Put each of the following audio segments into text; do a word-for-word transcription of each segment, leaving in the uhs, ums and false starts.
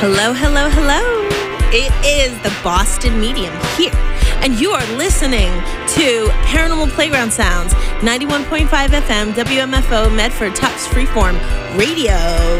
Hello, hello, hello. It is the Boston Medium here, and you are listening to Paranormal Playground Sounds, ninety-one point five F M, W M F O, Medford, Tufts Freeform Radio.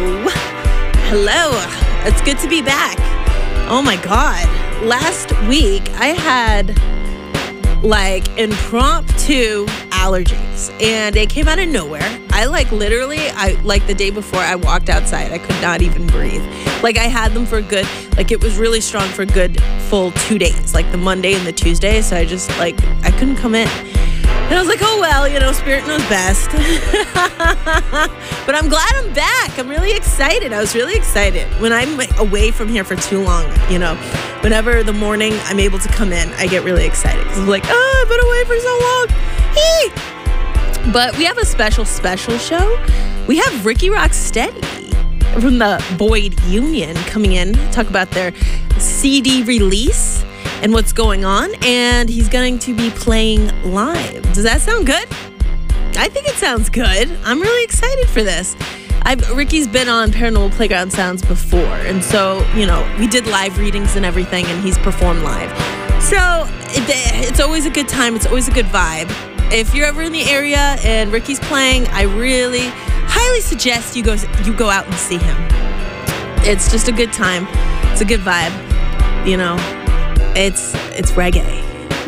Hello. It's good to be back. Oh my God. Last week, I had like impromptu allergies, and it came out of nowhere. I like literally, I like the day before I walked outside, I could not even breathe. Like I had them for good, like it was really strong for good full two days, like the Monday and the Tuesday. So I just like, I couldn't come in. And I was like, oh, well, you know, spirit knows best. But I'm glad I'm back. I'm really excited. I was really excited. When I'm away from here for too long, you know, whenever the morning I'm able to come in, I get really excited. Because I'm like, oh, I've been away for so long. Hee! But we have a special, special show. We have Ricky Rocksteady from the Boyd Union coming in to talk about their C D release and what's going on, and he's going to be playing live. Does that sound good? I think it sounds good. I'm really excited for this. I've, Ricky's been on Paranormal Playground Sounds before, and so, you know, we did live readings and everything, and he's performed live. So it, it's always a good time. It's always a good vibe. If you're ever in the area and Ricky's playing, I really highly suggest you go you go out and see him. It's just a good time. It's a good vibe, you know. It's it's reggae.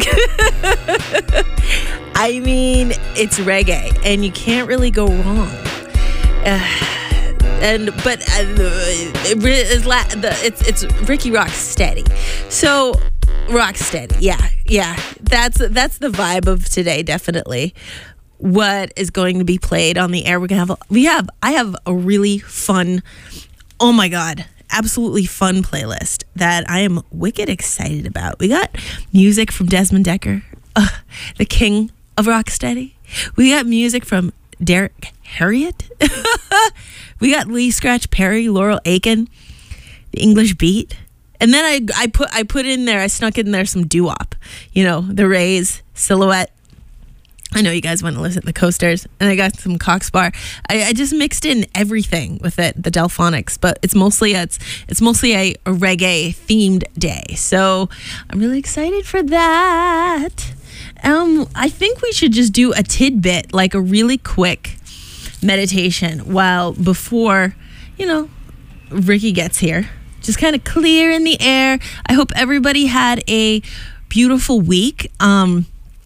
I mean, it's reggae, and you can't really go wrong. Uh, and but uh, it, it's, it's it's Ricky Rocksteady. So Rocksteady, yeah, yeah. That's that's the vibe of today, definitely. What is going to be played on the air? We're gonna have a, we have I have a really fun. Oh my God. Absolutely fun playlist that I am wicked excited about. We got music from Desmond Decker, uh, the king of Rocksteady. We got music from Derek Harriott. We got Lee Scratch Perry, Laurel Aiken, the English Beat. And then I I put I put in there, I snuck in there some doo-wop. You know, the Rays, Silhouette. I know you guys want to listen to the Coasters, and I got some Coxbar. I, I just mixed in everything with it, the Delphonics, but it's mostly a, it's it's mostly a, a reggae themed day. So I'm really excited for that. Um, I think we should just do a tidbit, like a really quick meditation, while before, you know, Ricky gets here. Just kind of clear in the air. I hope everybody had a beautiful week. Um.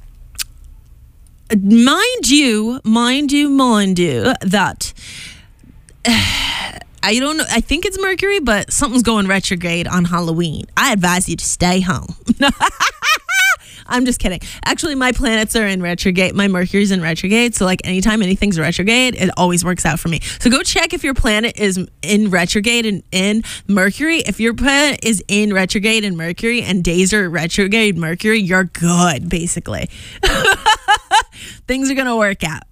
Mind you, mind you, mind you, that uh, I don't know, I think it's Mercury, but something's going retrograde on Halloween. I advise you to stay home. I'm just kidding. Actually, my planets are in retrograde. My Mercury's in retrograde. So, like, anytime anything's retrograde, it always works out for me. So, go check if your planet is in retrograde and in Mercury. If your planet is in retrograde and Mercury and days are retrograde Mercury, you're good, basically. Things are going to work out.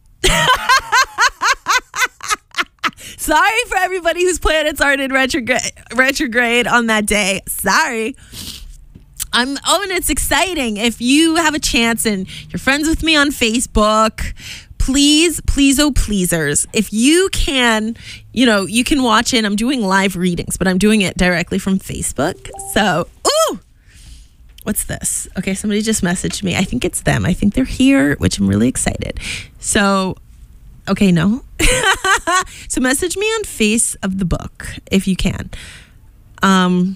Sorry for everybody whose planets aren't in retrograde, retrograde on that day. Sorry. I'm, oh, and it's exciting. If you have a chance and you're friends with me on Facebook, please, please, oh, pleasers. If you can, you know, you can watch it. I'm doing live readings, but I'm doing it directly from Facebook. So, ooh, what's this? Okay, somebody just messaged me. I think it's them. I think they're here, which I'm really excited. So, okay, no. So message me on Face of the Book if you can. Um...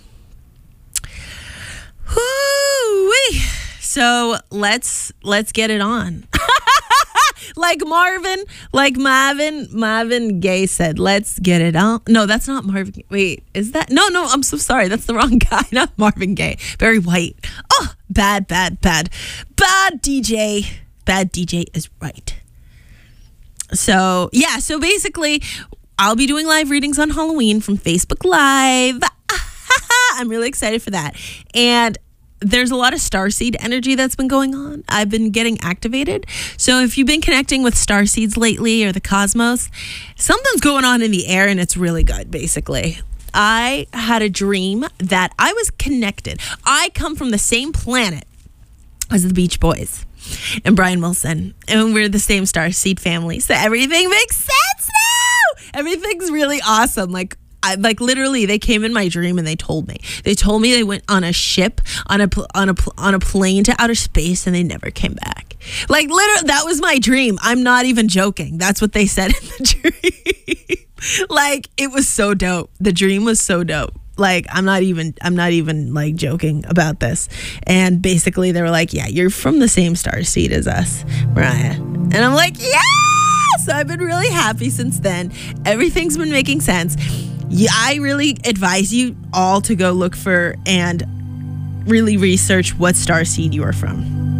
Whoo-wee. So let's let's get it on. Like Marvin, like Marvin, Marvin Gaye said, let's get it on. No, that's not Marvin. Wait, is that? No, no, I'm so sorry. That's the wrong guy. Not Marvin Gaye. Barry White. Oh, bad, bad, bad. Bad D J. Bad D J is right. So, yeah, so basically, I'll be doing live readings on Halloween from Facebook Live. I'm really excited for that. And there's a lot of starseed energy that's been going on. I've been getting activated. So if you've been connecting with starseeds lately or the cosmos, something's going on in the air, and it's really good, basically. I had a dream that I was connected. I come from the same planet as the Beach Boys and Brian Wilson, and we're the same starseed family. So everything makes sense now. Everything's really awesome. Like, I, like literally, they came in my dream and they told me. They told me they went on a ship, on a pl- on a pl- on a plane to outer space, and they never came back. Like literally, that was my dream. I'm not even joking. That's what they said in the dream. Like it was so dope. The dream was so dope. Like I'm not even I'm not even like joking about this. And basically they were like, yeah, you're from the same star seed as us, Mariah. And I'm like, yeah. So I've been really happy since then. Everything's been making sense. Yeah, I really advise you all to go look for and really research what star seed you are from.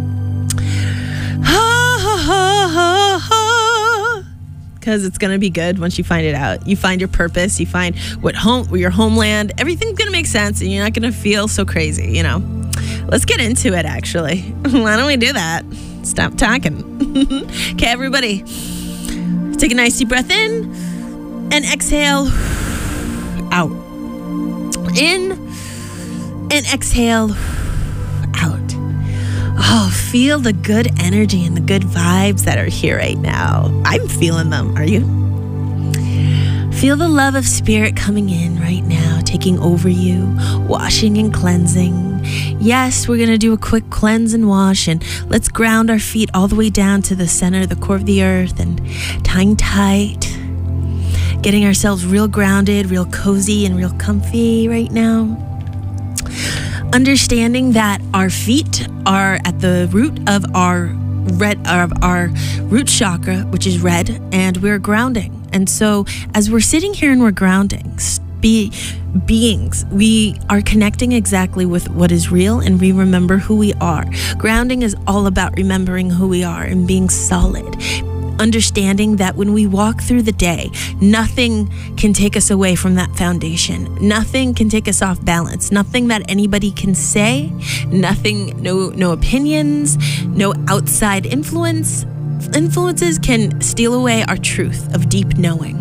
Because it's going to be good once you find it out. You find your purpose. You find what home, your homeland. Everything's going to make sense and you're not going to feel so crazy, you know. Let's get into it, actually. Why don't we do that? Stop talking. Okay, everybody. Take a nice deep breath in and exhale out. In and exhale out. Oh, feel the good energy and the good vibes that are here right now. I'm feeling them. Are you? Feel the love of spirit coming in right now, taking over you, washing and cleansing. Yes, we're going to do a quick cleanse and wash, and let's ground our feet all the way down to the center, the core of the earth, and tying tight, getting ourselves real grounded, real cozy, and real comfy right now. Understanding that our feet are at the root of our red, of our root chakra, which is red, and we're grounding. And so as we're sitting here and we're grounding, be beings, we are connecting exactly with what is real, and we remember who we are. Grounding is all about remembering who we are and being solid. Understanding that when we walk through the day, nothing can take us away from that foundation. Nothing can take us off balance. Nothing that anybody can say, nothing, no, no opinions, no outside influence, influences can steal away our truth of deep knowing.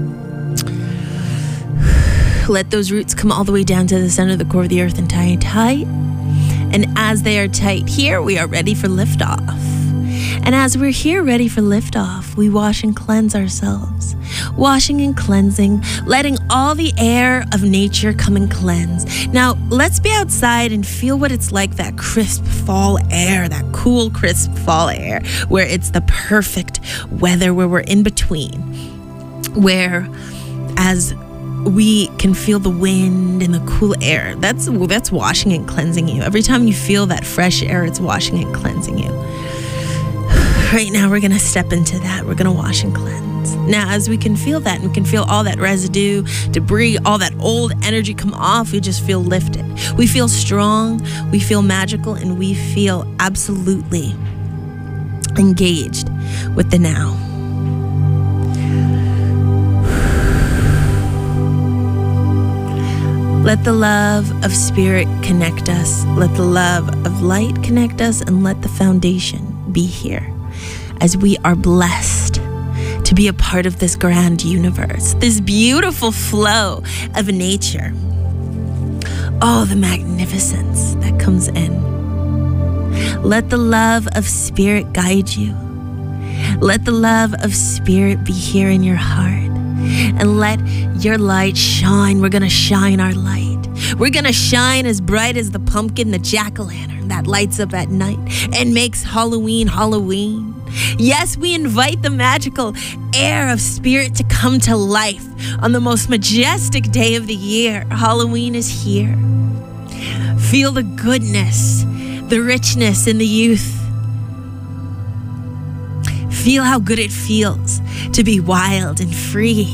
Let those roots come all the way down to the center of the core of the earth and tie tight. And as they are tight here, we are ready for liftoff. And as we're here ready for liftoff, we wash and cleanse ourselves. Washing and cleansing, letting all the air of nature come and cleanse. Now, let's be outside and feel what it's like, that crisp fall air, that cool, crisp fall air, where it's the perfect weather, where we're in between. Where as we can feel the wind and the cool air. That's that's washing and cleansing you. Every time you feel that fresh air, it's washing and cleansing you. Right now, we're going to step into that. We're going to wash and cleanse. Now, as we can feel that, and we can feel all that residue, debris, all that old energy come off, we just feel lifted. We feel strong, we feel magical, and we feel absolutely engaged with the now. Let the love of spirit connect us. Let the love of light connect us, and let the foundation be here as we are blessed to be a part of this grand universe, this beautiful flow of nature. Oh, the magnificence that comes in. Let the love of spirit guide you. Let the love of spirit be here in your heart. And let your light shine. We're going to shine our light. We're going to shine as bright as the pumpkin, the jack-o'-lantern that lights up at night and makes Halloween Halloween. Yes, we invite the magical air of spirit to come to life on the most majestic day of the year. Halloween is here. Feel the goodness, the richness in the youth. Feel how good it feels to be wild and free.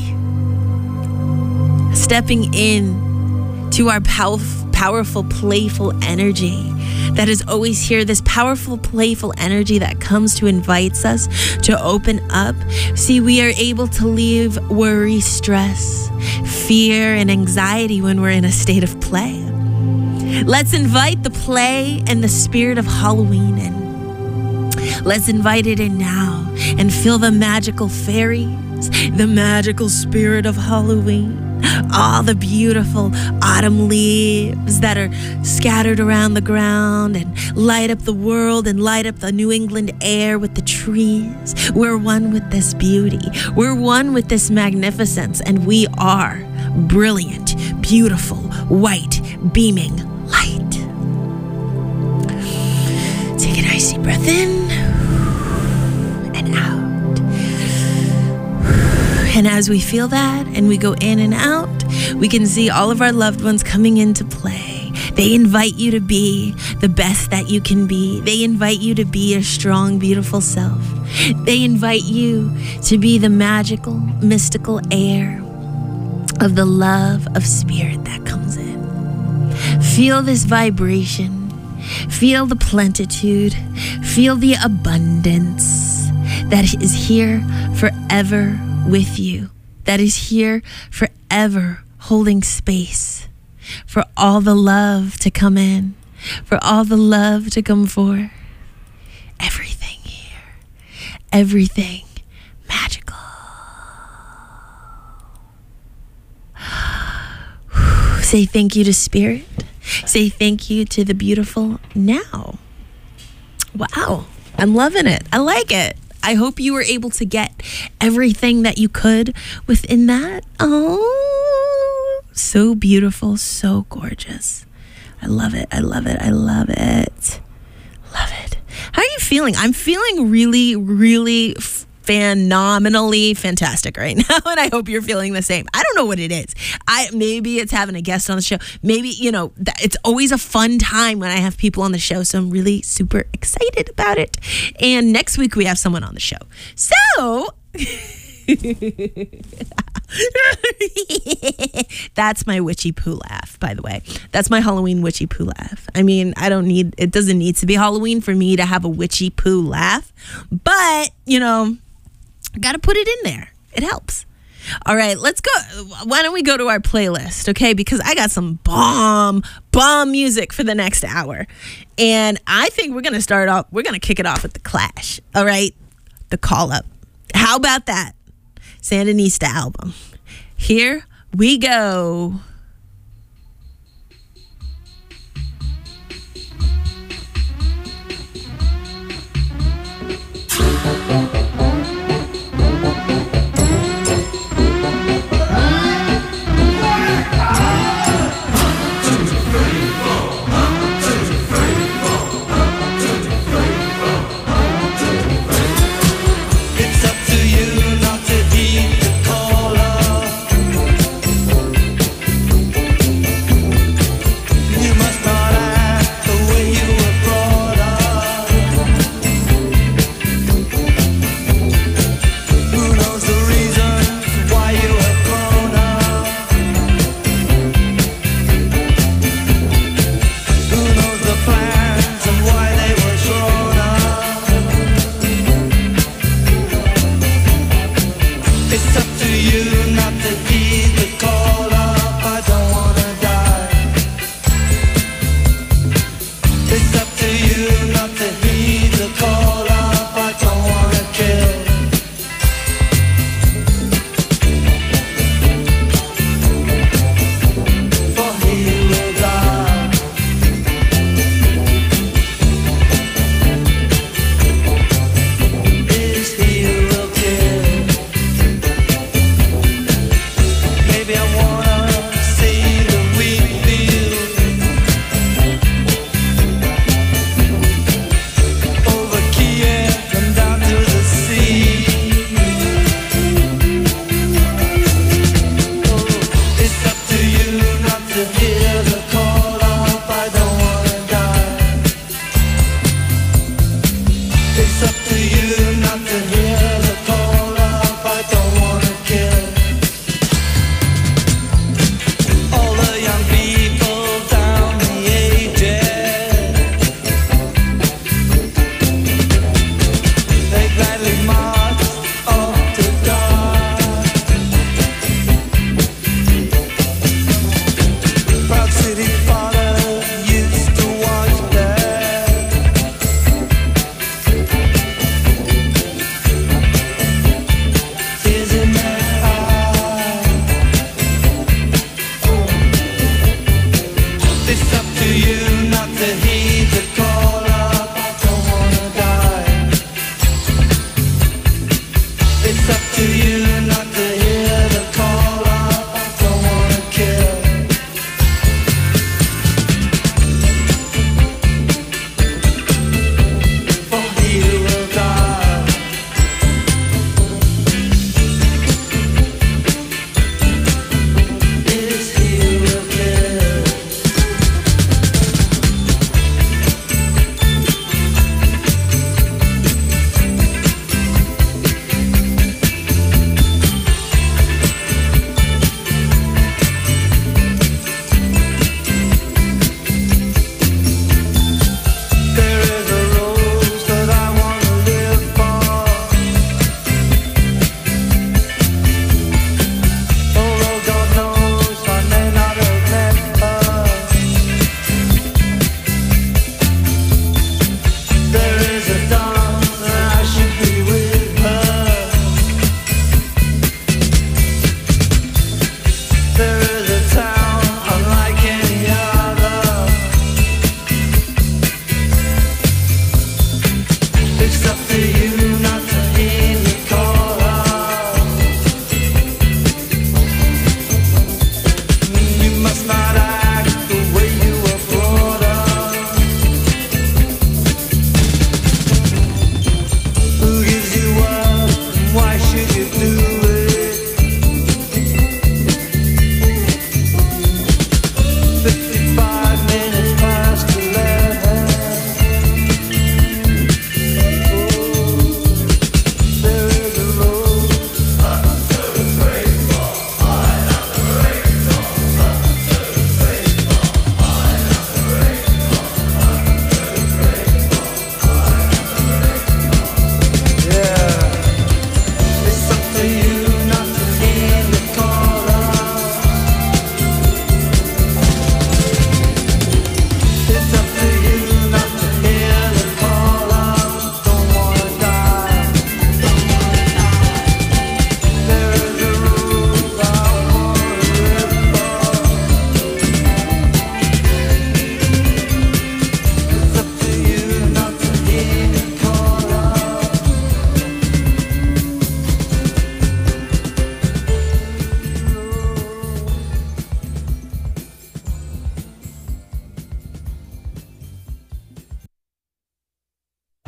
Stepping in to our pow- powerful, playful energy that is always here. This powerful, playful energy that comes to invites us to open up. See, we are able to leave worry, stress, fear, and anxiety when we're in a state of play. Let's invite the play and the spirit of Halloween in. Let's invite it in now and feel the magical fairies, the magical spirit of Halloween, all the beautiful autumn leaves that are scattered around the ground and light up the world and light up the New England air with the trees. We're one with this beauty. We're one with this magnificence, and we are brilliant, beautiful, white, beaming light. Take a nice deep breath in and out. And as we feel that and we go in and out, we can see all of our loved ones coming into play. They invite you to be the best that you can be. They invite you to be your strong, beautiful self. They invite you to be the magical, mystical air of the love of spirit that comes in. Feel this vibration. Feel the plenitude. Feel the abundance that is here forever with you, that is here forever holding space for all the love to come in, for all the love to come forth. Everything here, everything magical. Say thank you to spirit. Say thank you to the beautiful now. Wow, I'm loving it. I like it. I hope you were able to get everything that you could within that. Oh, so beautiful, so gorgeous. I love it. I love it. I love it. Love it. How are you feeling? I'm feeling really, really phenomenally fantastic right now, and I hope you're feeling the same. I don't know what it is. I maybe it's having a guest on the show. Maybe, you know, th- it's always a fun time when I have people on the show, so I'm really super excited about it. And next week we have someone on the show. So that's my witchy poo laugh, by the way. That's my Halloween witchy poo laugh. I mean, I don't need, it doesn't need to be Halloween for me to have a witchy poo laugh, but, you know, got to put it in there. It helps. All right, let's go. Why don't we go to our playlist, okay? Because I got some bomb, bomb music for the next hour. And I think we're going to start off, we're going to kick it off with The Clash, all right? The Call Up. How about that? Sandinista album. Here we go. It's up to you not to heed the call up.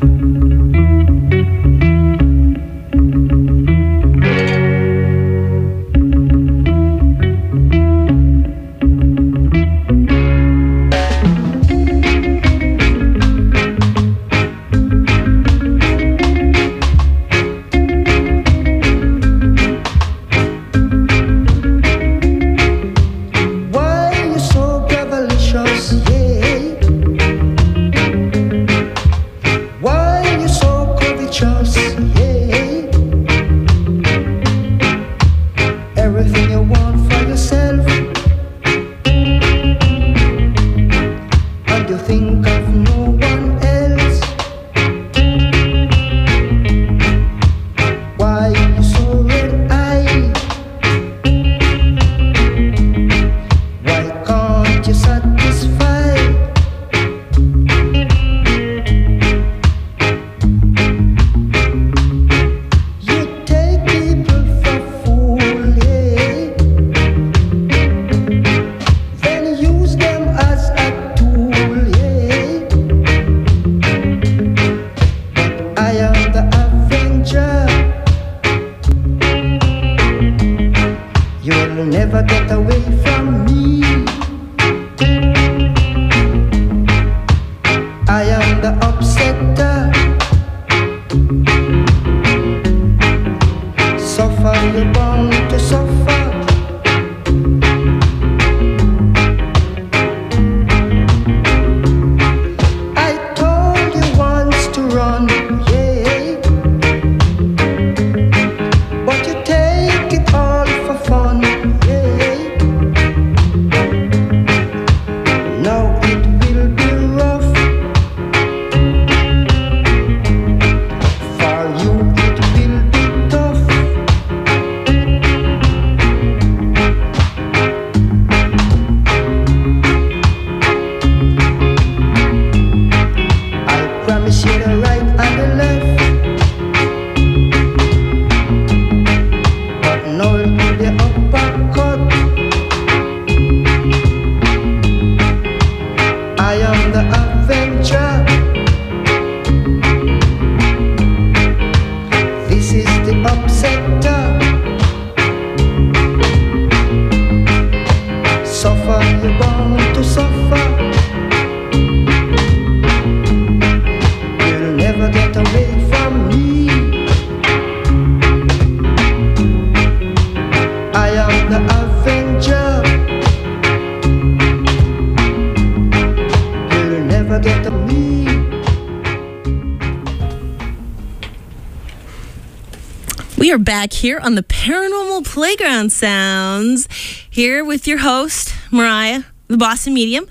We are back here on the Paranormal Playground Sounds, here with your host, Mariah, the Boston Medium.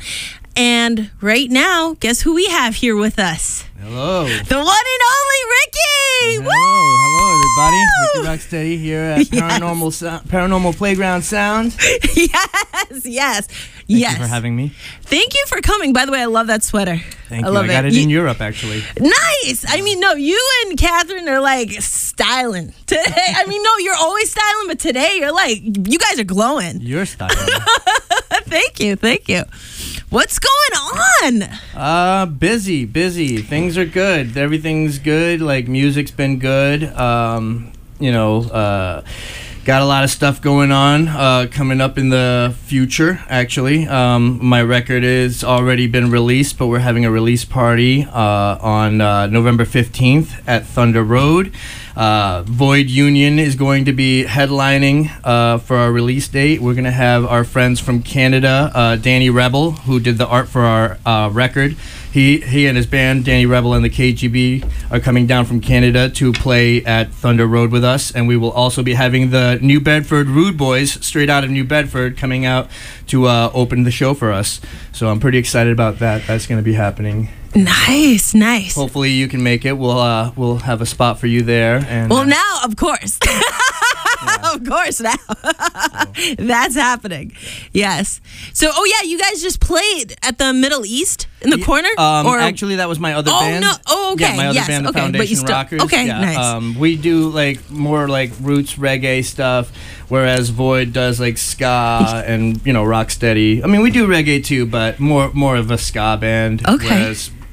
And right now, guess who we have here with us? Hello. The one and only Ricky! Hello, Woo! hello everybody. Ricky Rocksteady here at Paranormal Yes. so- Paranormal Playground Sound. Yes, yes, Thank yes. you for having me. Thank you for coming. By the way, I love that sweater. Thank I you. love I got it, You- in Europe, actually. Nice. I mean, no, you and Catherine are like styling today. I mean, no, you're always styling, but today you're like, you guys are glowing. Your style. Thank you, thank you. What's going on? uh, busy, busy. Things are good. Everything's good. Like, music's been good. Um, you know, uh, got a lot of stuff going on uh, coming up in the future, actually. Um, my record is already been released, but we're having a release party uh, on uh, November fifteenth at Thunder Road. Uh, Void Union is going to be headlining uh, for our release date. We're going to have our friends from Canada, uh, Danny Rebel, who did the art for our uh, record. He he and his band, Danny Rebel and the K G B, are coming down from Canada to play at Thunder Road with us. And we will also be having the New Bedford Rude Boys, straight out of New Bedford, coming out to uh, open the show for us. So I'm pretty excited about that. That's going to be happening. Nice, nice. Hopefully you can make it. We'll uh, we'll have a spot for you there. And Well, uh, now, of course. Of course, now. That's happening. Yes. So, oh, yeah, you guys just played at the Middle East in the Ye- corner? Um, or actually, that was my other Oh, band. no. Oh, okay. Yeah, my other Yes, band, the okay, but you Foundation still- Rockers. okay, yeah. nice. Um, we do like more like roots reggae stuff, whereas Void does like ska and you know rocksteady. I mean, we do reggae too, but more more of a ska band. Okay. Whereas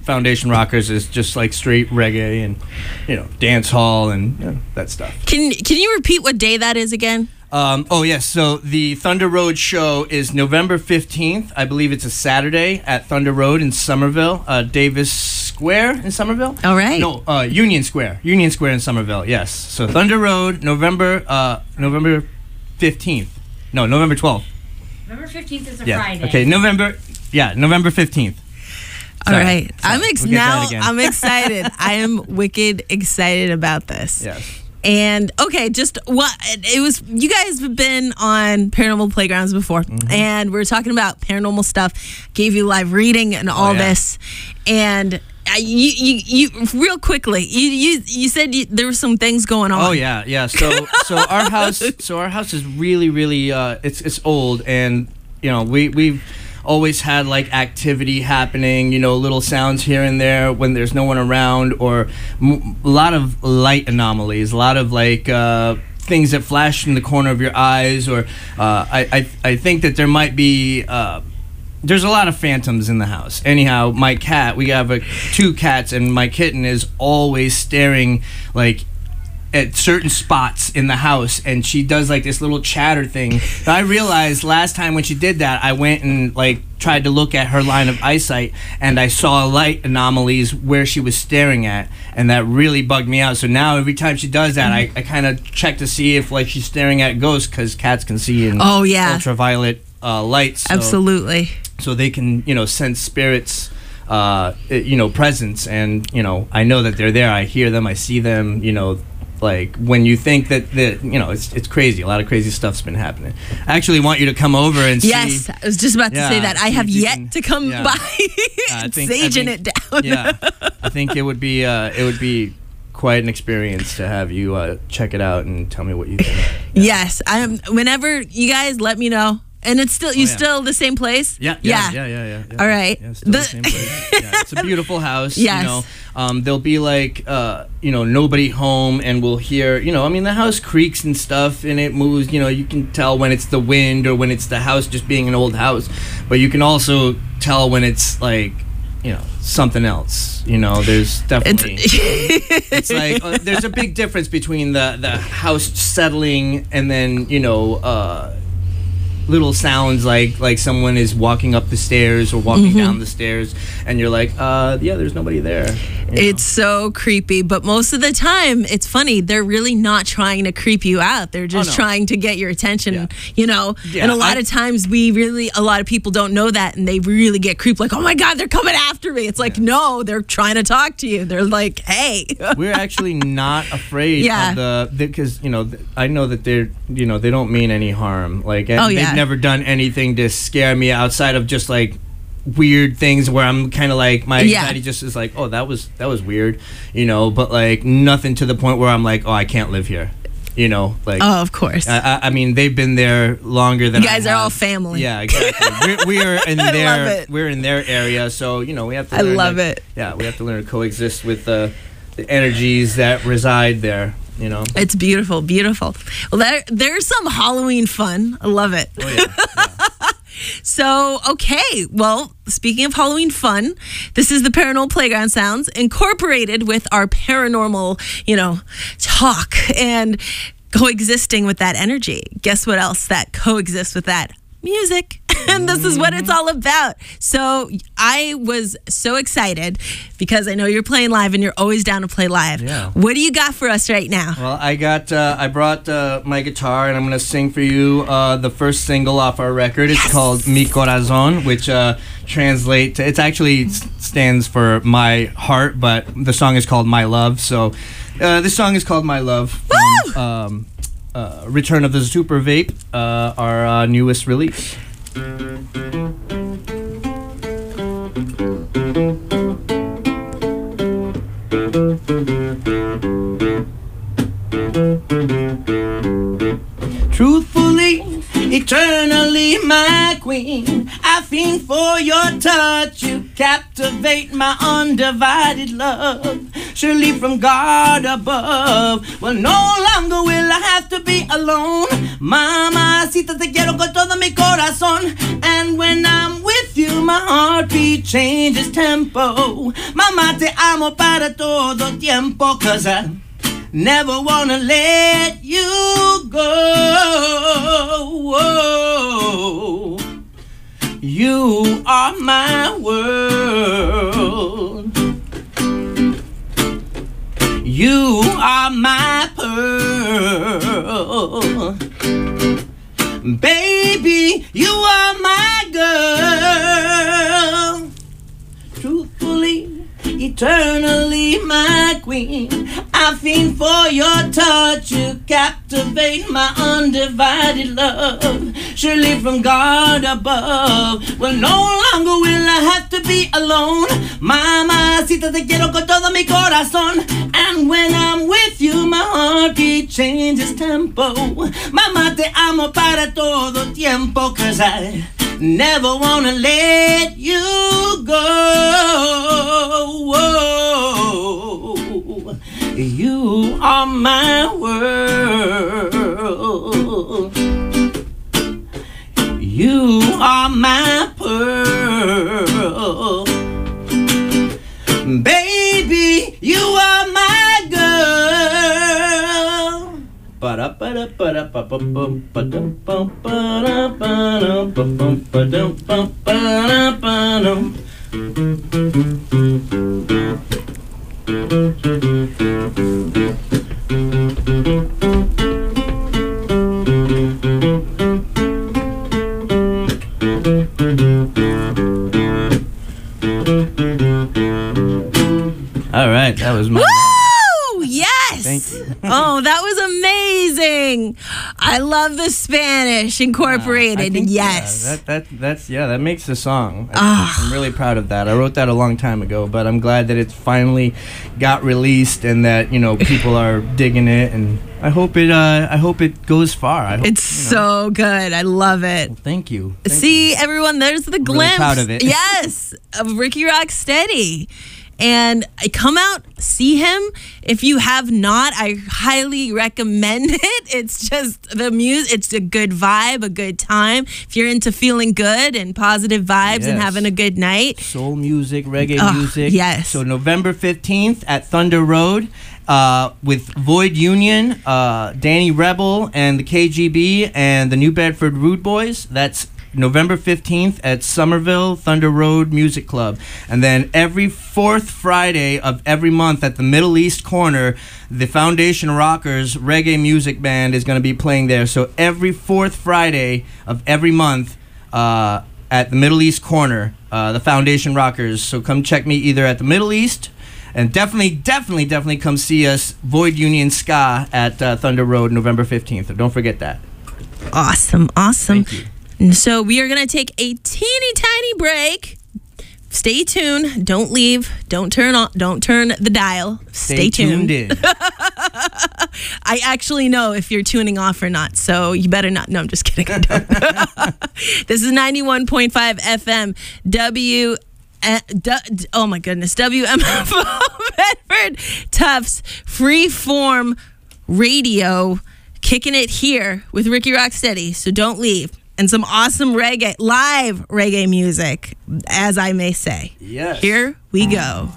Foundation Rockers is just like straight reggae and, you know, dance hall and you know, that stuff. Can Can you repeat what day that is again? Um, oh, yes. So the Thunder Road show is November fifteenth. I believe it's a Saturday at Thunder Road in Somerville, uh, Davis Square in Somerville. All right. No, uh, Union Square. Union Square in Somerville, yes. So Thunder Road, November uh, November fifteenth. No, November twelfth. November fifteenth is a Yeah. Friday. Okay, November, yeah, November fifteenth. All right. Sorry. I'm ex- We'll get that now again. I'm excited. I am wicked excited about this. Yes. And okay, just what it was. You guys have been on Paranormal Playgrounds before, Mm-hmm. and we are talking about paranormal stuff. Gave you live reading and all yeah. this, and I, you, you, you, real quickly, you, you, you said you, there were some things going on. Oh yeah, yeah. So, so our house, so our house is really, really, uh, it's it's old, and you know, we we've always had like activity happening, you know, little sounds here and there when there's no one around, or m- a lot of light anomalies, a lot of like uh, things that flash in the corner of your eyes, or uh, I, I I think that there might be. Uh, There's a lot of phantoms in the house. Anyhow, my cat, we have a, two cats, and my kitten is always staring like at certain spots in the house, and she does like this little chatter thing. And I realized last time when she did that, I went and like tried to look at her line of eyesight, and I saw light anomalies where she was staring at, and that really bugged me out. So now every time she does that, I, I kind of check to see if like she's staring at ghosts, because cats can see in Oh, yeah. ultraviolet uh, lights. So, Absolutely. So they can, you know, sense spirits, uh, you know, presence, and you know, I know that they're there. I hear them. I see them. You know, like when you think that that you know, it's it's crazy. A lot of crazy stuff's been happening. I actually want you to come over and Yes, see. I was just about to Yeah, say that. I see have if you yet can- to come yeah. by I and think- I saging think- it down. Yeah, I think it would be uh, it would be quite an experience to have you uh, check it out and tell me what you think. Yes, I am. Whenever you guys let me know, and it's still you yeah. still the same place. Yeah, yeah, yeah, yeah, yeah. yeah. All right. Yeah, still the, The- same place. Yeah, it's a beautiful house. Yes. You know, um, there'll be like, uh, you know, nobody home, and we'll hear, you know, I mean, the house creaks and stuff, and it moves. You know, you can tell when it's the wind or when it's the house just being an old house, but you can also tell when it's like, you know, something else. You know, there's definitely. It's, It's like uh, there's a big difference between the the house settling and then, you know, uh, little sounds like like someone is walking up the stairs or walking Mm-hmm. down the stairs, and you're like, uh, yeah, there's nobody there. you know? It's so creepy, but most of the time, it's funny. They're really not trying to creep you out. They're just no. trying to get your attention, Yeah. you know? Yeah, and a lot I- of times, we really, a lot of people don't know that, and they really get creeped like, oh my God, they're coming after me. It's like, no, they're trying to talk to you. They're like, hey. We're actually not afraid Yeah. of the because you know th- I know that they're you know they don't mean any harm. Like Oh, they've yeah. never done anything to scare me outside of just like weird things where I'm kind of like my Yeah. anxiety just is like, oh, that was that was weird, you know, but like nothing to the point where I'm like, oh, I can't live here, you know, like. Oh, of course. I, I- I mean, they've been there longer than You guys I are have. all family. Yeah, exactly. we're, we are in I their love it. we're in their area, so you know we have to. I learn love that- it. Yeah, we have to learn to coexist with the, the energies that reside there. You know. It's beautiful, beautiful. Well, there, there's some Halloween fun. I love it. Oh yeah. yeah. So, okay. Well, speaking of Halloween fun, this is the Paranormal Playground Sounds incorporated with our paranormal, you know, talk and coexisting with that energy. Guess what else that coexists with that? Music. And this is what it's all about. So I was so excited because I know you're playing live and you're always down to play live. Yeah. What do you got for us right now? Well, I got uh, I brought uh, my guitar and I'm gonna sing for you uh, the first single off our record. It's called Mi Corazón, which uh, translate to, it's actually s- stands for my heart, but the song is called My Love. So uh, this song is called My Love from um, uh, Return of the Super Vape, uh, our uh, newest release. Truthfully, eternally, my queen, I fiend for your touch. You captivate my undivided love. Surely from God above. Well, no longer will I have to be alone. Mamacita, te quiero con todo mi corazón. And when I'm with you, my heart beats heartbeat changes tempo. Mama, te amo para todo tiempo, 'cause I never wanna let you go. You are my world. You are my pearl. Baby, you are my girl. Truthfully, eternally my queen. I fiend for your touch. You captivate my undivided love. Surely from God above. Well, no longer will I have to be alone. Mamacita, te quiero con todo mi corazón. And when I'm with you, my heartbeat changes tempo. Mama, te amo para todo tiempo, 'cause I never wanna let you go. You are my world. You are my pearl. Baby, you are my girl. All right, that was my. Woo! Yes. Thank you. Oh, that was amazing. I love the Spanish incorporated. Uh, I think, yes. Yeah, that, that that's yeah, that makes the song. I, Ah. I'm really proud of that. I wrote that a long time ago, but I'm glad that it's finally got released and that, you know, people are digging it, and I hope it uh I hope it goes far. I hope, It's you know. so good. I love it. Thank you. Thank See, you. everyone, there's the really glimpse. proud of it. Yes, of Ricky Rocksteady. And I come out, see him. If you have not, I highly recommend it. It's just the music. It's a good vibe, a good time. If you're into feeling good and positive vibes and Yes. having a good night. Soul music, reggae Oh, music. yes. So November fifteenth at Thunder Road uh, with Void Union, uh, Danny Rebel, and the K G B and the New Bedford Rude Boys. That's November fifteenth at Somerville Thunder Road Music Club. And then every fourth Friday of every month at the Middle East Corner, the Foundation Rockers Reggae Music Band is going to be playing there. So every fourth Friday of every month, uh, at the Middle East Corner, uh, the Foundation Rockers. So come check me either at the Middle East, and definitely, definitely, definitely come see us, Void Union Ska, at uh, Thunder Road, November fifteenth. So don't forget that. Awesome, awesome. Thank you. And so we are going to take a teeny tiny break. Stay tuned. Don't leave. Don't turn on. Don't turn the dial. Stay, Stay tuned in. I actually know if you're tuning off or not, so you better not. No, I'm just kidding. I don't. This is ninety-one point five F M W. Uh, du- oh my goodness, W M F O Bedford Tufts Freeform Radio, kicking it here with Ricky Rocksteady. So don't leave. And some awesome reggae, live reggae music, as I may say. Yes. Here we go.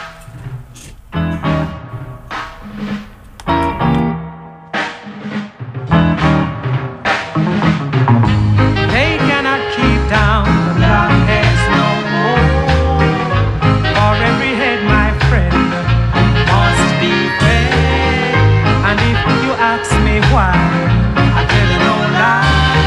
They cannot keep down the blockheads no more. For every head, my friend, must be fed. And if you ask me why, I tell you no lie.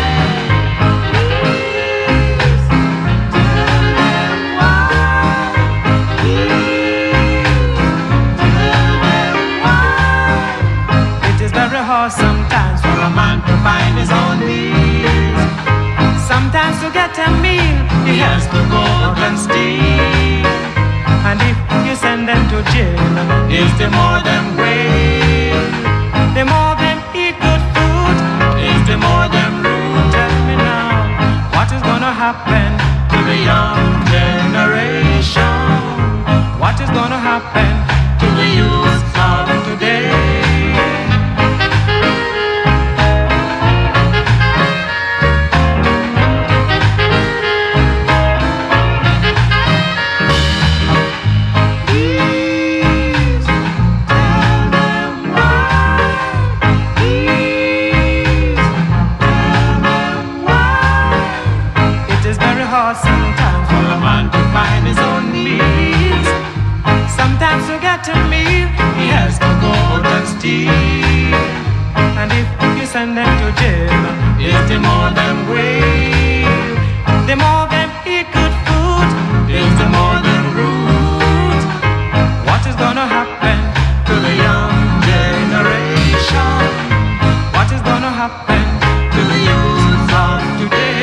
Sometimes for a man to find his own means. Sometimes to get a meal, he has to go out and steal. And if you send them to jail, is the more them wail. The more them eat good food, is the more them rude. Tell me now, what is gonna happen to the young generation? What is gonna happen to the youth of today? send them to jail is the more them wail. The more them eat good food is the more them root. What is gonna happen to the young generation? What is gonna happen to the youth of today?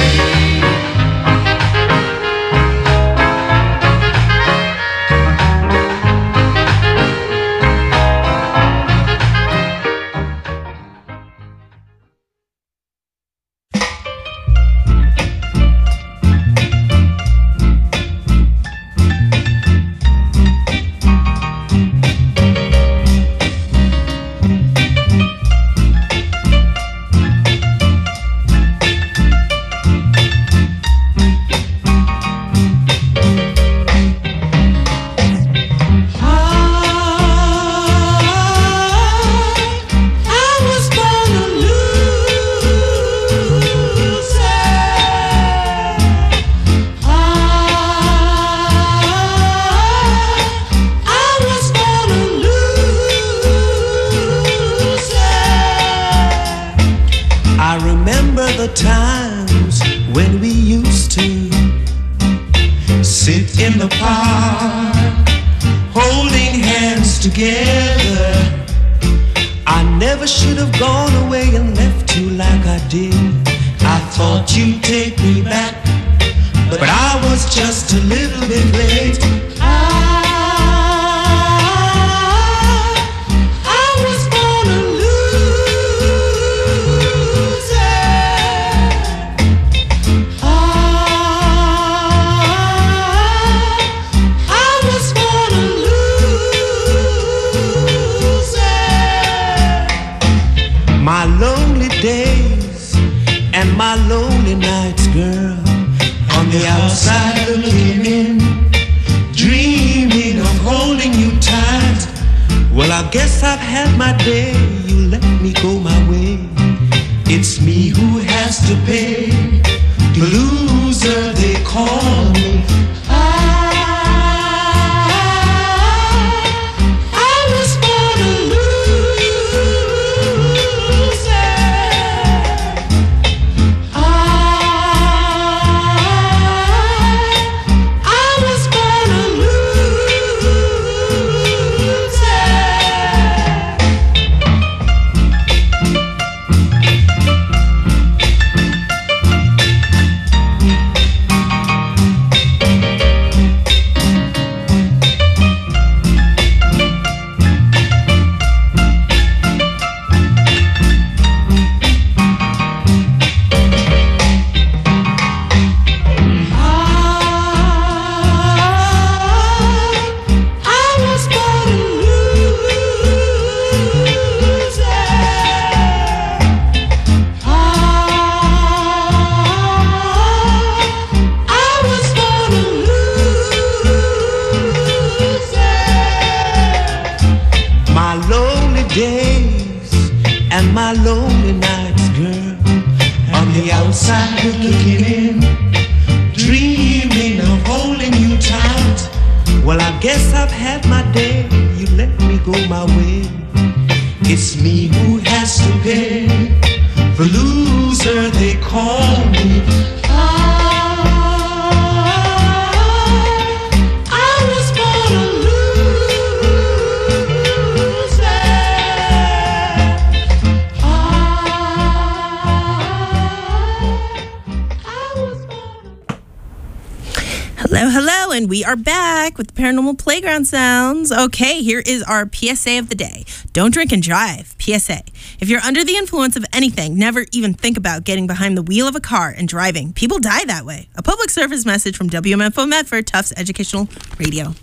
We are back with Paranormal Playground Sounds. Okay, here is our P S A of the day. Don't drink and drive. P S A. If you're under the influence of anything, never even think about getting behind the wheel of a car and driving. People die that way. A public service message from W M F O Medford, Tufts Educational Radio.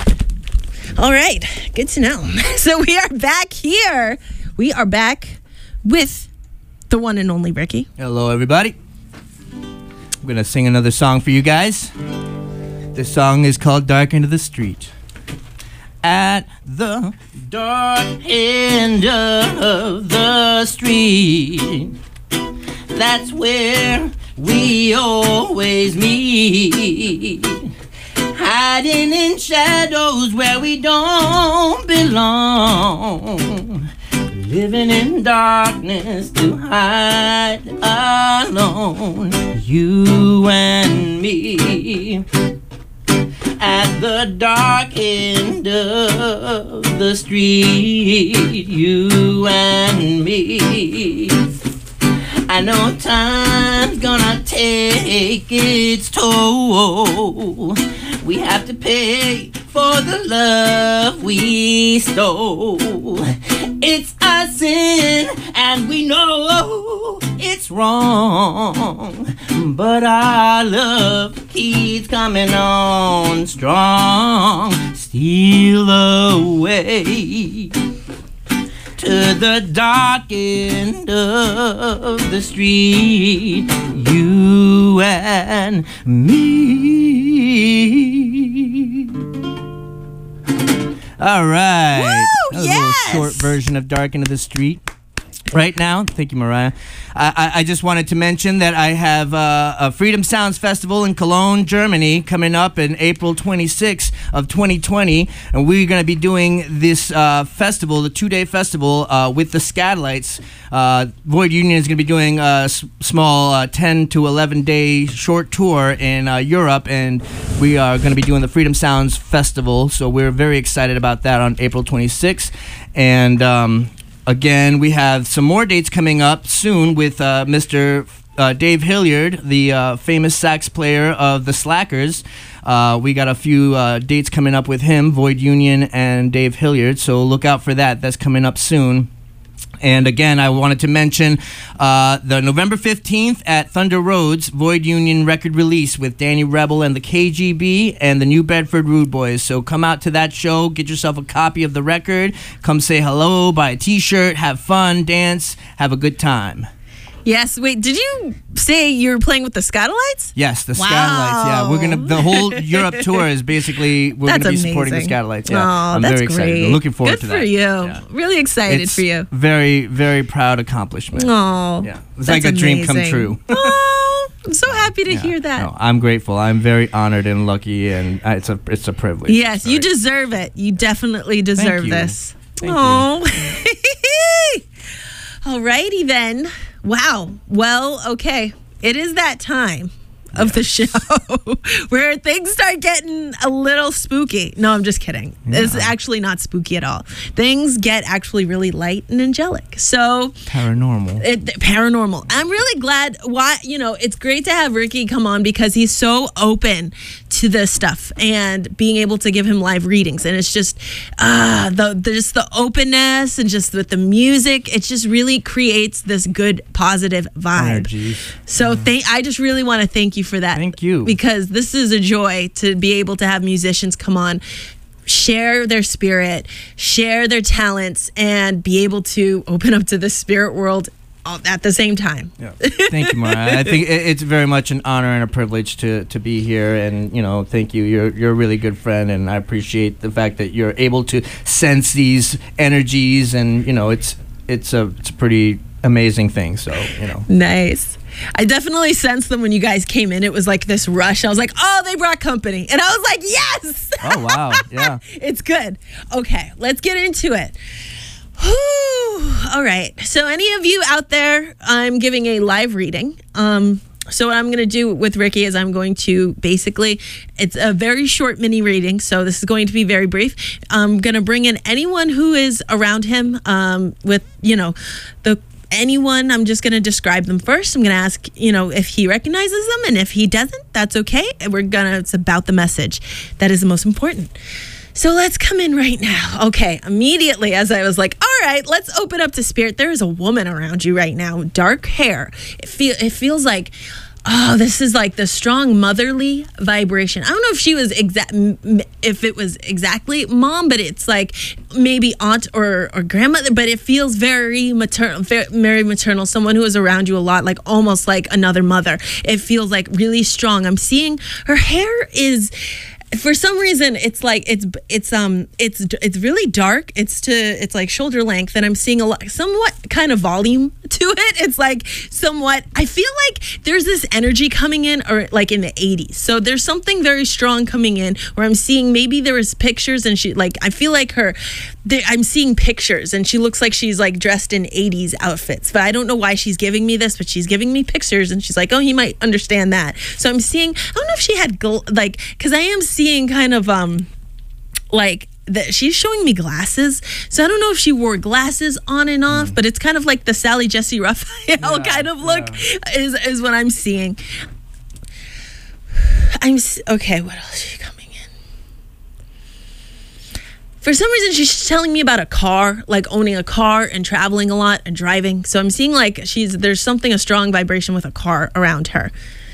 All right, good to know. So we are back here. We are back with the one and only Ricky. Hello, everybody. I'm going to sing another song for you guys. This song is called Dark End of the Street. At the dark end of the street, that's where we always meet. Hiding in shadows where we don't belong. living in darkness to hide alone, you and me. At the dark end of the street, you and me. I know time's gonna take its toll. We have to pay for the love we stole. It's a sin, and we know it's wrong, but our love keeps coming on strong. Steal away to the dark end of the street, you and me. All right. Woo, that was yes. a little short version of Dark End of the Street. Right now, thank you, Mariah. I, I, I just wanted to mention that I have uh, a Freedom Sounds Festival in Cologne, Germany, coming up in April twenty-sixth of twenty twenty, and we're going to be doing this uh, festival, the two-day festival, uh, with the Skatalites. Uh, Void Union is going to be doing a s- small uh, ten to eleven day short tour in uh, Europe, and we are going to be doing the Freedom Sounds Festival, so we're very excited about that on April twenty-sixth, and um, again, we have some more dates coming up soon with uh, Mister Uh, Dave Hilliard, the uh, famous sax player of the Slackers. Uh, we got a few uh, dates coming up with him, Void Union and Dave Hilliard, so look out for that. That's coming up soon. And again, I wanted to mention uh, the November fifteenth at Thunder Roads Void Union record release with Danny Rebel and the K G B and the New Bedford Rude Boys. So come out to that show, get yourself a copy of the record, come say hello, buy a t-shirt, have fun, dance, have a good time. Yes. Wait, did you say you were playing with the Skatalites? Yes, the Wow. Skatalites. Yeah, we're gonna. The whole Europe tour is basically we're That's gonna be amazing. supporting the Skatalites. Yeah, Oh, I'm that's very excited. great. I'm looking forward Good to for that. you. Yeah. Really excited It's for you. Very, very proud accomplishment. Oh, Yeah, it's like a dream come true. Oh, I'm so happy to Yeah. hear that. No, I'm grateful. I'm very honored and lucky, and uh, it's a it's a privilege. Yes, you Sorry. deserve it. You definitely deserve you. this. Thank you. Oh. Alrighty then. Wow. Well, okay. It is that time of the show where things start getting a little spooky. No, I'm just kidding. It's actually not spooky at all. Things get actually really light and angelic. So Paranormal. it, paranormal. I'm really glad. Why you know it's great to have Ricky come on because he's so open to this stuff and being able to give him live readings, and it's just ah the, the just the openness and just with the music, it just really creates this good positive vibe. Energies. So thank I just really want to thank you for that. Thank you. Because this is a joy to be able to have musicians come on, share their spirit, share their talents, and be able to open up to the spirit world all at the same time. Yeah. Thank you, Mariah. I think it- it's very much an honor and a privilege to, to be here, and you know, thank you. You're you're a really good friend, and I appreciate the fact that you're able to sense these energies, and you know, it's it's a it's a pretty amazing thing. So you know. Nice. I definitely sensed them when you guys came in. It was like this rush. I was like, oh, they brought company. And I was like, yes. Oh wow, yeah. It's good. Okay, let's get into it. Whew. All right. So any of you out there, I'm giving a live reading. Um, so what I'm going to do with Ricky is I'm going to basically, it's a very short mini reading. So this is going to be very brief. I'm going to bring in anyone who is around him um, with, you know, the anyone. I'm just going to describe them first. I'm going to ask, you know, if he recognizes them, and if he doesn't, that's okay. And we're going to, it's about the message. That is the most important. So let's come in right now. Okay, immediately as I was like, all right, let's open up to spirit. There is a woman around you right now, dark hair. It feel it feels like, oh, this is like the strong motherly vibration. I don't know if she was exact, if it was exactly mom, but it's like maybe aunt or, or grandmother. But it feels very maternal, very maternal. Someone who is around you a lot, like almost like another mother. It feels like really strong. I'm seeing her hair is. for some reason it's like it's it's um it's it's really dark. It's to it's like shoulder length, and I'm seeing a lot, somewhat kind of volume to it. It's like somewhat. I feel like there's this energy coming in, or like in the eighties. So there's something very strong coming in where I'm seeing maybe there was pictures, and she like I feel like her. They, I'm seeing pictures, and she looks like she's like dressed in eighties outfits. But I don't know why she's giving me this, but she's giving me pictures, and she's like, oh, he might understand that. So I'm seeing. I don't know if she had gl- like because I am seeing kind of um like. That she's showing me glasses, so I don't know if she wore glasses on and off, mm. but it's kind of like the Sally Jesse Raphael yeah, kind of look yeah. is is what I'm seeing. I'm okay. What else is she coming in? For some reason, she's telling me about a car, like owning a car and traveling a lot and driving. So I'm seeing like she's there's something a strong vibration with a car around her.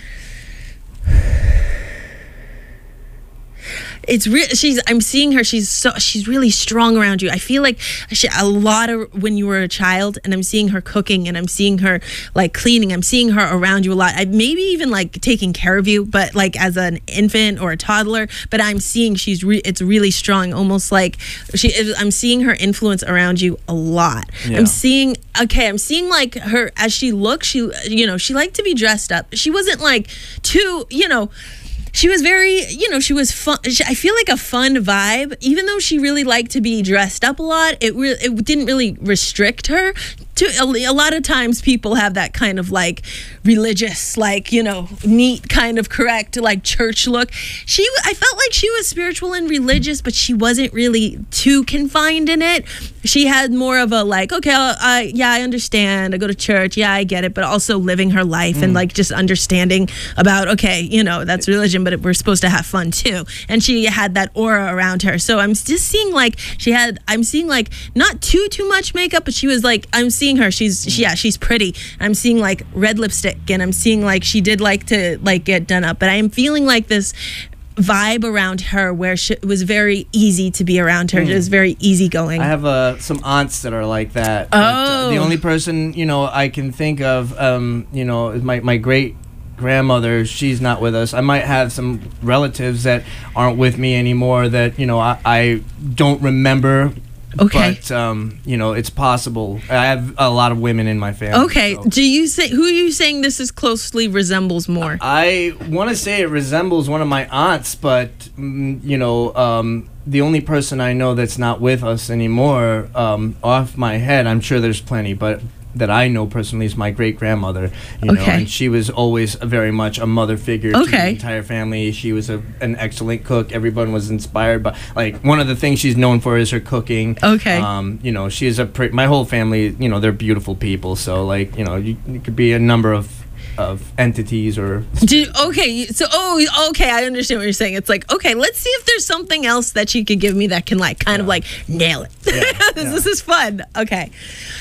It's real. She's. I'm seeing her. She's so. She's really strong around you. I feel like she, a lot of when you were a child, and I'm seeing her cooking, and I'm seeing her like cleaning. I'm seeing her around you a lot. I maybe even like taking care of you, but like as an infant or a toddler. But I'm seeing she's. Re, it's really strong, almost like she. I'm seeing her influence around you a lot. Yeah. I'm seeing. Okay, I'm seeing like her as she looks. She, you know, she liked to be dressed up. She wasn't like too, you know. She was very, you know, she was fun. I feel like a fun vibe, even though she really liked to be dressed up a lot. It re- it didn't really restrict her. To a, a lot of times, people have that kind of like religious, like you know, neat kind of correct, like church look. She, I felt like she was spiritual and religious, but she wasn't really too confined in it. She had more of a like, okay, I yeah, I understand. I go to church, yeah, I get it, but also living her life mm. and like just understanding about okay, you know, that's religion. But we're supposed to have fun too, and she had that aura around her. So I'm just seeing like she had. I'm seeing like not too too much makeup, but she was like I'm seeing her. She's she, yeah, she's pretty. I'm seeing like red lipstick, and I'm seeing like she did like to like get done up. But I am feeling like this vibe around her where she, it was very easy to be around her. Mm. It was very easygoing. I have uh, some aunts that are like that. Oh, but, uh, the only person you know I can think of, um, you know, is my my great. grandmother. She's not with us. I might have some relatives that aren't with me anymore that you know I, I don't remember. Okay. But um, you know it's possible. I have a lot of women in my family. Okay. So. Do you say who are you saying this is closely resembles more? I want to say it resembles one of my aunts, but mm, you know um, the only person I know that's not with us anymore, um, off my head, I'm sure there's plenty, but. That I know personally is my great grandmother, you okay. know, and she was always a very much a mother figure okay. to the entire family. She was a, an excellent cook. Everyone was inspired by, like, one of the things she's known for is her cooking. Okay. Um, you know, she is a pre- my whole family. You know, they're beautiful people. So, like, you know, you, you could be a number of. of entities or Do, okay so oh okay I understand what you're saying. It's like okay, let's see if there's something else that you could give me that can like kind yeah. of like nail it. Yeah, this, yeah. this is fun. Okay.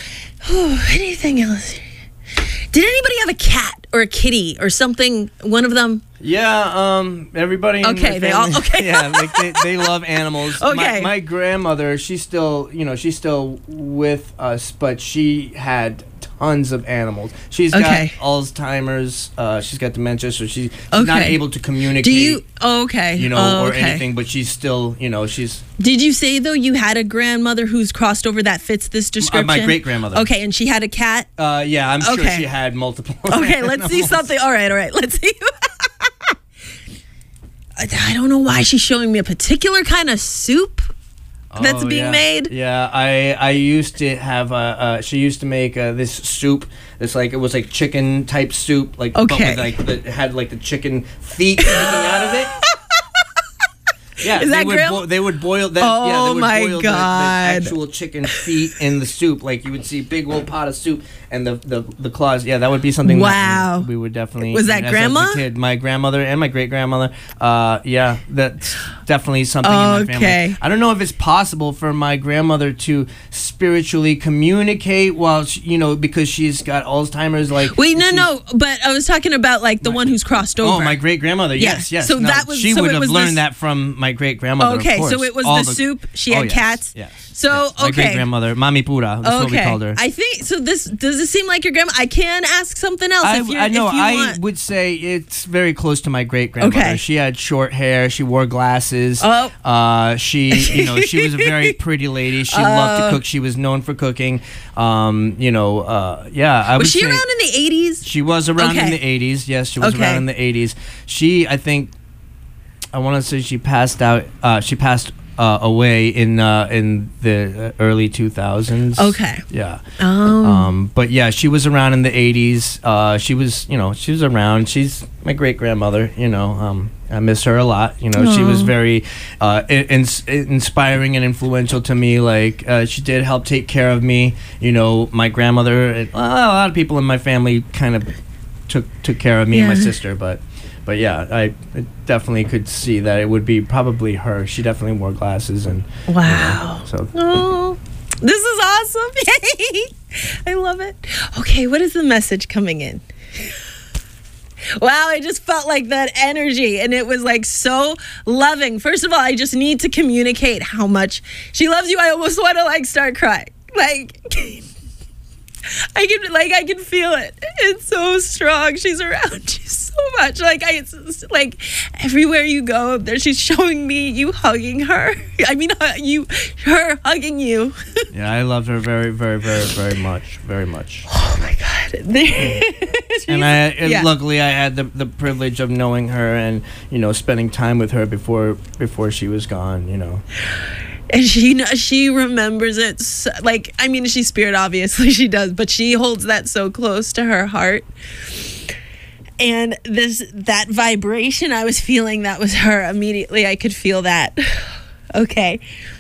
Anything else? Did anybody have a cat or a kitty or something? One of them? Yeah, um, everybody. Okay, in they family, all. Okay, yeah, like they, they love animals. Okay, my, my grandmother, she's still, you know, she's still with us, but she had tons of animals. She's okay. got Alzheimer's. Uh, she's got dementia, so she's, she's okay. not able to communicate. Do you? Oh, okay. You know, oh, or okay. anything, but she's still, you know, she's. Did you say though you had a grandmother who's crossed over that fits this description? Uh, my great grandmother. Okay, and she had a cat. Uh, yeah, I'm okay. sure she had multiple. Okay, let's see something. All right, all right, let's see. I don't know why she's showing me a particular kind of soup that's oh, being yeah. made. Yeah, I I used to have a. Uh, she used to make uh, this soup. It's like it was like chicken type soup, like okay, but with like the, it had like the chicken feet sticking out of it. Yeah, is that they would grill? Bo- they would boil that. Oh yeah, they would my boil God. The, the actual chicken feet in the soup. Like you would see a big old pot of soup and the the, the claws. Yeah, that would be something. Wow, that we would definitely. Was that as, grandma? As a kid, my grandmother and my great grandmother. Uh, yeah, that's definitely something okay. in my family. I don't know if it's possible for my grandmother to spiritually communicate while she, you know, because she's got Alzheimer's. Like wait, no, no, but I was talking about like the my, one who's crossed over. Oh, my great grandmother. Yes, yeah. yes. So no, that was she so would it have was learned this, that from my my great grandmother. Okay, of course. so it was All the soup. She had oh, yes, cats. Yes. So yes. My okay, great grandmother, Mami Pura. That's okay. what we called her. I think so. This does it seem like your grandma? I can ask something else. I, if you're, I know. If you I want. would say it's very close to my great grandmother. Okay. She had short hair. She wore glasses. Oh. Uh, she, you know, she was a very pretty lady. She Uh. loved to cook. She was known for cooking. Um, you know, uh, yeah. I Was would she say around in the eighties? She was around Okay. in the eighties. Yes, she was Okay. around in the eighties. She, I think, I want to say she passed out. Uh, she passed. Uh, away in uh, in the early two thousands. Okay. Yeah. Oh. Um, but yeah, she was around in the eighties. Uh, she was, you know, she was around. She's my great grandmother. You know, um, I miss her a lot. You know, she was very uh, in- inspiring and influential to me. Like uh, she did help take care of me. You know, my grandmother. And, well, a lot of people in my family kind of took took care of me and my Yeah. sister, but. But yeah, I definitely could see that it would be probably her. She definitely wore glasses and Wow. you know, so Oh, this is awesome. Yay. I love it. Okay, what is the message coming in? Wow, I just felt like that energy and it was like so loving. First of all, I just need to communicate how much she loves you. I almost want to like start crying. Like I can like I can feel it. It's so strong. She's around you so much. Like I, it's like everywhere you go, there she's showing me you hugging her. I mean, hu- you, her hugging you. yeah, I loved her very, very, very, very much, very much. Oh my God. There- And I, and Yeah. luckily, I had the, the privilege of knowing her and you know spending time with her before before she was gone. You know. And she kn- she remembers it. So, like I mean, she's spirit, obviously she does, but she holds that so close to her heart. And this that vibration I was feeling, that was her. Immediately, I could feel that. Okay.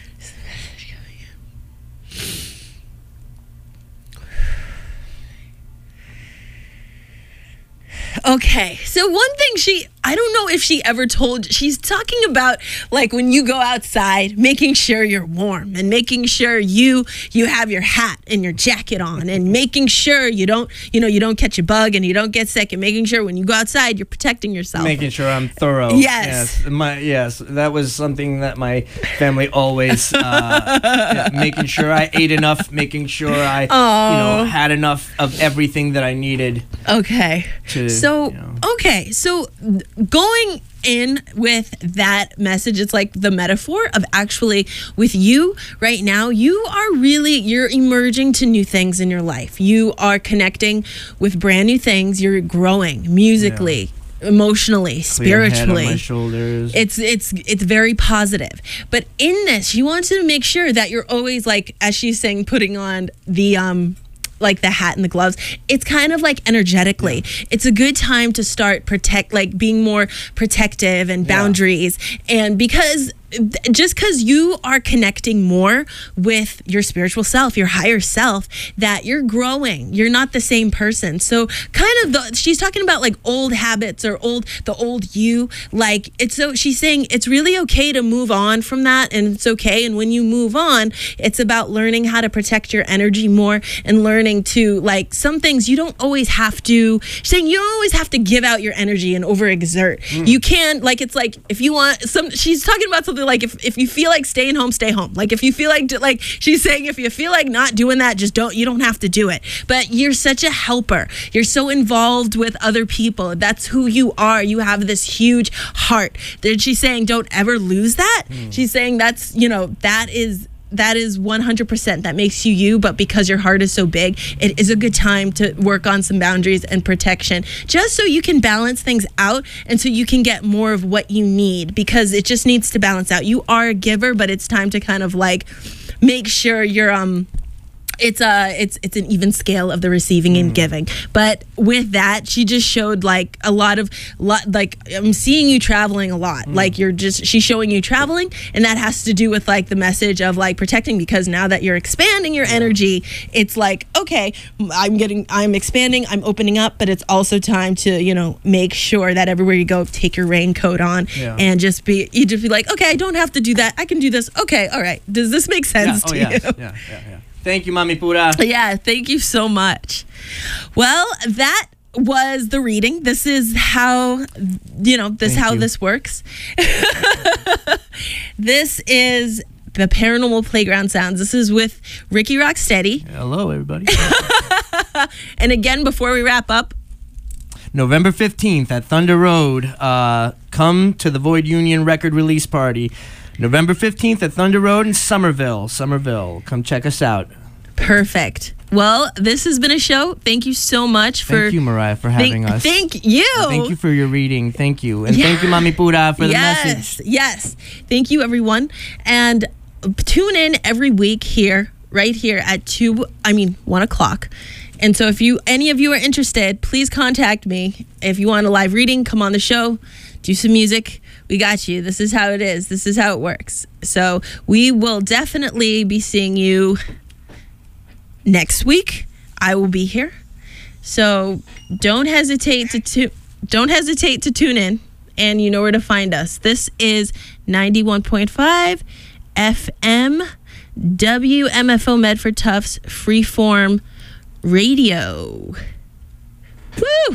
Okay, so one thing she, I don't know if she ever told, she's talking about like when you go outside, making sure you're warm and making sure you you have your hat and your jacket on and making sure you don't, you know, you don't catch a bug and you don't get sick and making sure when you go outside, you're protecting yourself. Making sure I'm thorough. Yes. Yes. My yes, that was something that my family always uh, yeah, making sure I ate enough, making sure I Aw. you know had enough of everything that I needed. Okay. To, so, you know. okay. So going in with that message, it's like the metaphor of actually with you right now, you are really, you're emerging to new things in your life. You are connecting with brand new things. You're growing musically, emotionally, Clear head on spiritually. my shoulders. It's it's it's very positive. But in this, she wants to make sure that you're always like, as she's saying, putting on the um like the hat and the gloves. It's kind of like energetically. Yeah. It's a good time to start protect, like being more protective and boundaries. Yeah. And because just because you are connecting more with your spiritual self, your higher self, that you're growing. You're not the same person. So kind of the, she's talking about like old habits or old, the old you, like it's so she's saying it's really okay to move on from that. And it's okay. And when you move on, it's about learning how to protect your energy more and learning to like some things you don't always have to, she's saying you don't always have to give out your energy and overexert. Mm. You can, like, it's like if you want some, she's talking about something like if, if you feel like staying home, stay home. Like if you feel like, like she's saying, if you feel like not doing that, just don't, you don't have to do it. But you're such a helper. You're so involved with other people. That's who you are. You have this huge heart. Then she's saying, don't ever lose that. Mm. She's saying that's, you know, that is, that is one hundred percent that makes you you, but because your heart is so big, it is a good time to work on some boundaries and protection just so you can balance things out and so you can get more of what you need, because it just needs to balance out. You are a giver, but it's time to kind of like make sure you're um it's a it's it's an even scale of the receiving and giving. But with that, she just showed like a lot of lot like I'm seeing you traveling a lot. Mm. Like you're just she's showing you traveling, and that has to do with like the message of like protecting, because now that you're expanding your energy, it's like, okay, I'm getting I'm expanding, I'm opening up, but it's also time to, you know, make sure that everywhere you go, take your raincoat on. Yeah. And just be you just be like, okay, I don't have to do that. I can do this. Okay, all right. Does this make sense yeah. Oh, to yes. you? Yeah, yeah, yeah. Thank you, Mami Pura. Yeah, thank you so much. Well, that was the reading. This is how, you know, this Thank how you. this works. This is the Paranormal Playground Sounds. This is with Ricky Rocksteady. Hello, everybody. And again, before we wrap up, November fifteenth at Thunder Road. Uh, come to the Void Union record release party. November fifteenth at Thunder Road in Somerville. Somerville. Come check us out. Perfect. Well, this has been a show. Thank you so much for... Thank you, Mariah, for having thank, us. Thank you. And thank you for your reading. Thank you. And Yeah. thank you, Mami Pura, for the yes, message. Yes. Thank you, everyone. And tune in every week here, right here at two, I mean, one o'clock. And so if you, any of you are interested, please contact me. If you want a live reading, come on the show, do some music. We got you. This is how it is. This is how it works. So we will definitely be seeing you next week. I will be here. So don't hesitate to tu- don't hesitate to tune in, and you know where to find us. This is ninety-one point five F M W M F O Medford Tufts Freeform Radio. Woo!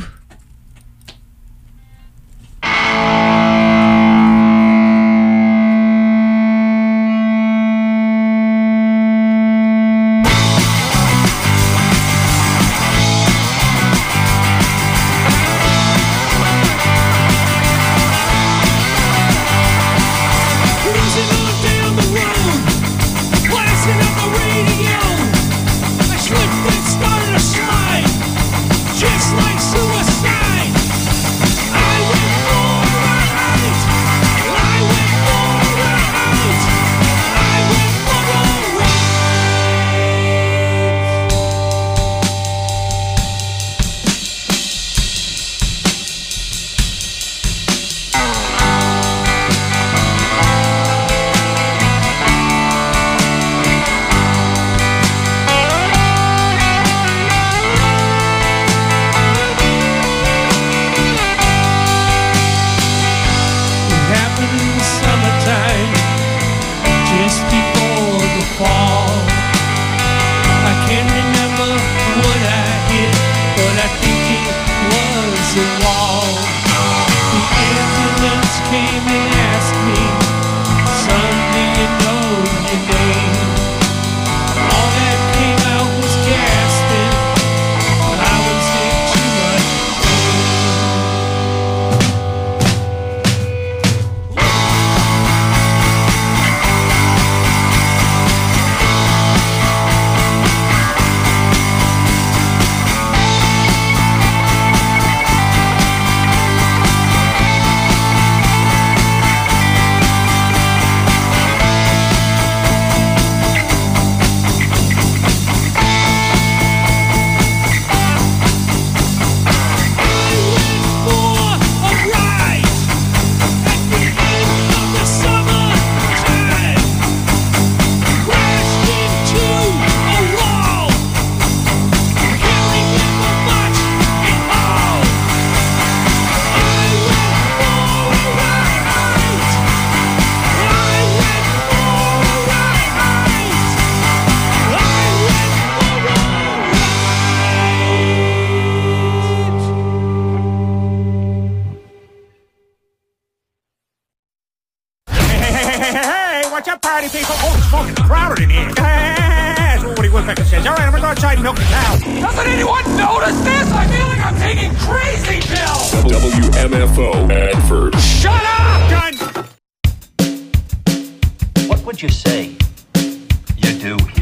party people. Oh, it's fucking crowded in here. That's what Woody Woodpecker says. All right, I'm gonna go outside and milk the cow. Doesn't anyone notice this? I feel like I'm taking crazy pills. W M F O Medford. Shut up! Done. What would you say you do